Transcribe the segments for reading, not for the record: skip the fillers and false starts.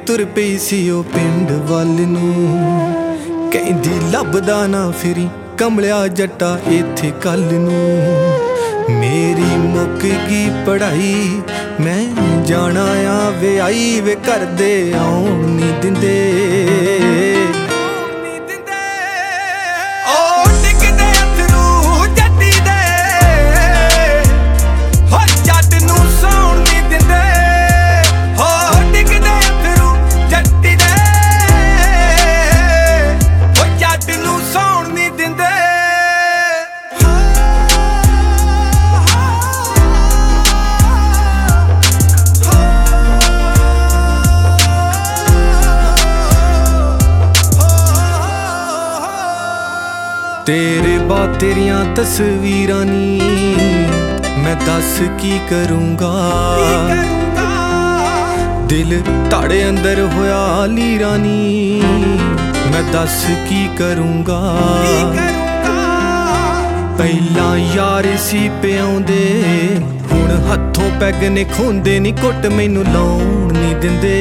ਤੁਰ ਪਈ ਸੀ ਉਹ ਪਿੰਡ ਵੱਲ ਨੂੰ। ਕਹਿੰਦੀ ਲੱਭਦਾ ਨਾ ਫਿਰੀ ਕਮਲਿਆ ਜੱਟਾ ਇੱਥੇ ਕੱਲ ਨੂੰ। ਮੇਰੀ ਮੁੱਕ ਗਈ ਪੜ੍ਹਾਈ ਮੈਂ ਜਾਣਾ ਆ ਵਿਆਹੀ ਵੇ ਕਰਦੇ ਆਉਣ ਨੀ ਦਿੰਦੇ। तेरे बाद तेरियां तस्वीरां नी मैं दस की करूँगा। दिल ताड़े अंदर होया लीरा नी मैं दस की करूँगा। पहला यार सी प्याउंदे हुण हथों पैग ने खोंदे नी घुट मैनू लाउण नी दिंदे।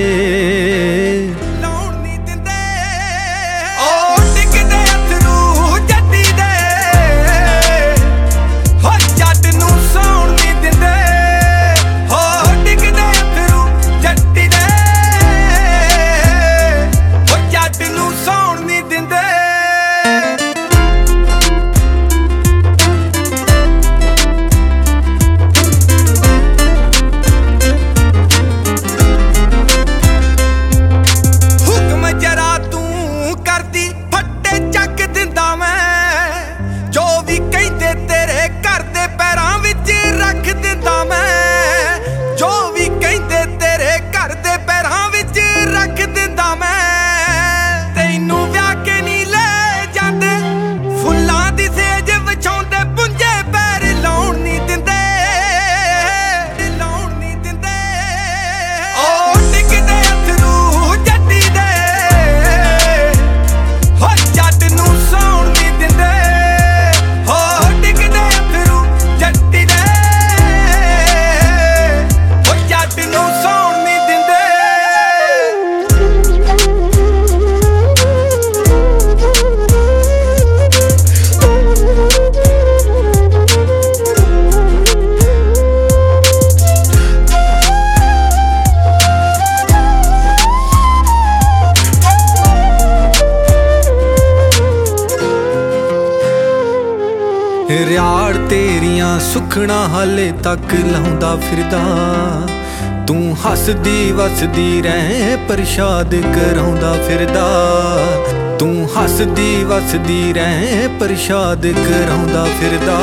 रियाड़ तेरियां सुखना हाले तक लाउंदा फिरदा। तू हसदी वसदी रह प्रशाद कराउंदा फिरदा। तू हसदी वसदी रह प्रशाद कराउंदा फिरदा।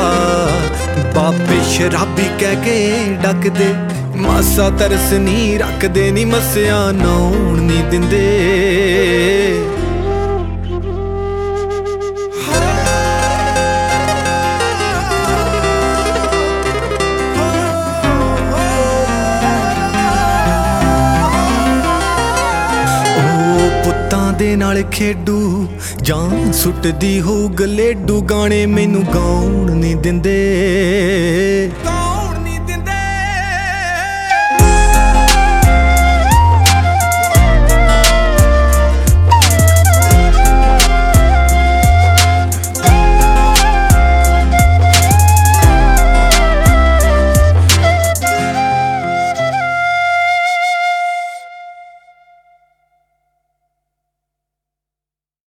बाबे शराबी कह के डक दे मासा तरस नी रखदे नी मस्या नाउण नी दिंदे। दे नाल खेडू जान सुटदी हो गलेडू गाने मैनू गाउण नी दिंदे।